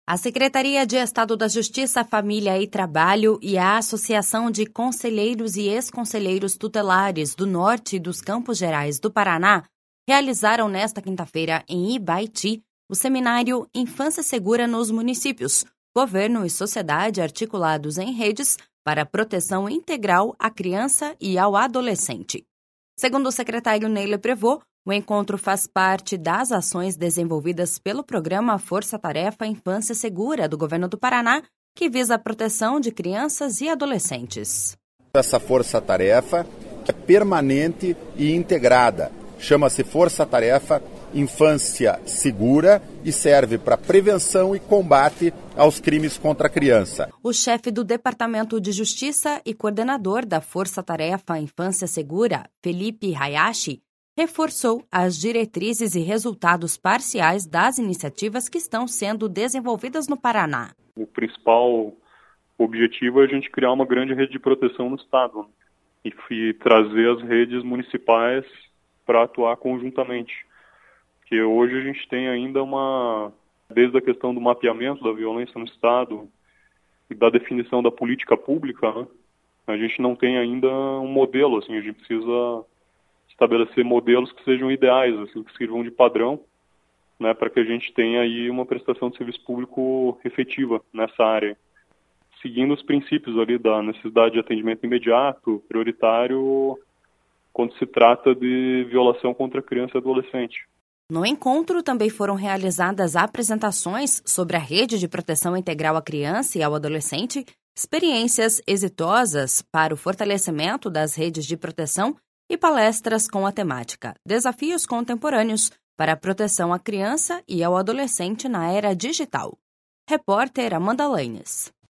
A Secretaria de Estado da Justiça, Família e Trabalho e a Associação de Conselheiros e Ex-Conselheiros Tutelares do Norte e dos Campos Gerais do Paraná realizaram nesta quinta-feira, em Ibaiti, o seminário Infância Segura nos Municípios, Governo e Sociedade Articulados em Redes para a Proteção Integral à Criança e ao Adolescente. Segundo o secretário Neile Prevot, o encontro faz parte das ações desenvolvidas pelo programa Força Tarefa Infância Segura do Governo do Paraná, que visa a proteção de crianças e adolescentes. Essa força-tarefa é permanente e integrada. Chama-se Força Tarefa Infância Segura e serve para prevenção e combate aos crimes contra a criança. O chefe do Departamento de Justiça e coordenador da Força Tarefa Infância Segura, Felipe Hayashi, reforçou as diretrizes e resultados parciais das iniciativas que estão sendo desenvolvidas no Paraná. O principal objetivo é a gente criar uma grande rede de proteção no estado e trazer as redes municipais para atuar conjuntamente. Porque hoje a gente tem ainda desde a questão do mapeamento da violência no estado e da definição da política pública, a gente não tem ainda um modelo, a gente precisa estabelecer modelos que sejam ideais, que sirvam de padrão, para que a gente tenha aí uma prestação de serviço público efetiva nessa área, seguindo os princípios ali da necessidade de atendimento imediato, prioritário, quando se trata de violação contra criança e adolescente. No encontro também foram realizadas apresentações sobre a Rede de Proteção Integral à Criança e ao Adolescente, experiências exitosas para o fortalecimento das redes de proteção e palestras com a temática Desafios Contemporâneos para a Proteção à Criança e ao Adolescente na Era Digital. Repórter Amanda Lanes.